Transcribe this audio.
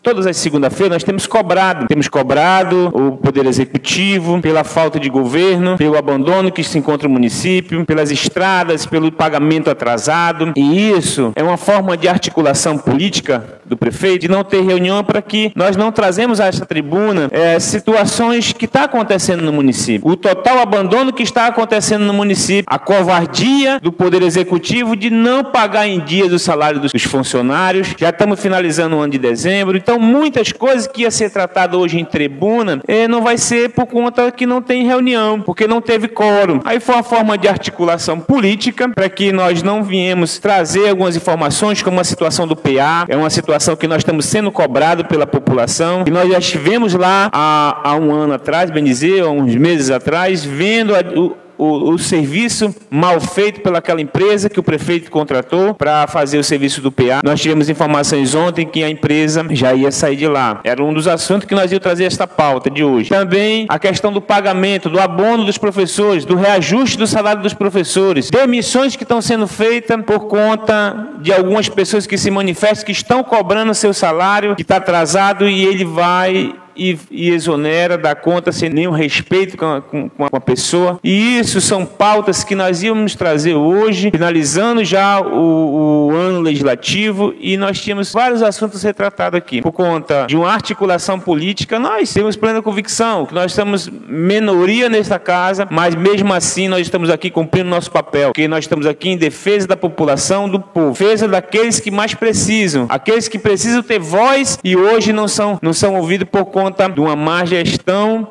Todas as segundas-feiras nós temos cobrado o Poder Executivo pela falta de governo, pelo abandono que se encontra no município, pelas estradas, pelo pagamento atrasado. E isso é uma forma de articulação política do prefeito, de não ter reunião para que nós não trazemos a essa tribuna situações que estão acontecendo no município. O total abandono que está acontecendo no município, a covardia do Poder Executivo de não pagar em dias o salário dos funcionários. Já estamos finalizando o ano de dezembro, então muitas coisas que ia ser tratado hoje em tribuna não vai ser por conta que não tem reunião, porque não teve quórum. Aí foi uma forma de articulação política para que nós não viemos trazer algumas informações, como a situação do PA, é uma situação que nós estamos sendo cobrados pela população, e nós já estivemos lá há um ano atrás, bem dizer, há uns meses atrás, vendo o serviço mal feito pelaquela empresa que o prefeito contratou para fazer o serviço do PA. Nós tivemos informações ontem que a empresa já ia sair de lá. Era um dos assuntos que nós íamos trazer esta pauta de hoje. Também a questão do pagamento, do abono dos professores, do reajuste do salário dos professores, demissões que estão sendo feitas por conta de algumas pessoas que se manifestam, que estão cobrando seu salário, que está atrasado, e ele vai e exonera, dá conta sem nenhum respeito com a pessoa. E isso são pautas que nós íamos trazer hoje, finalizando já o ano legislativo, e nós tínhamos vários assuntos retratados aqui. Por conta de uma articulação política, nós temos plena convicção que nós estamos minoria nesta casa, mas mesmo assim nós estamos aqui cumprindo nosso papel, porque nós estamos aqui em defesa da população, do povo, defesa daqueles que mais precisam, aqueles que precisam ter voz e hoje não são ouvidos por conta de uma má gestão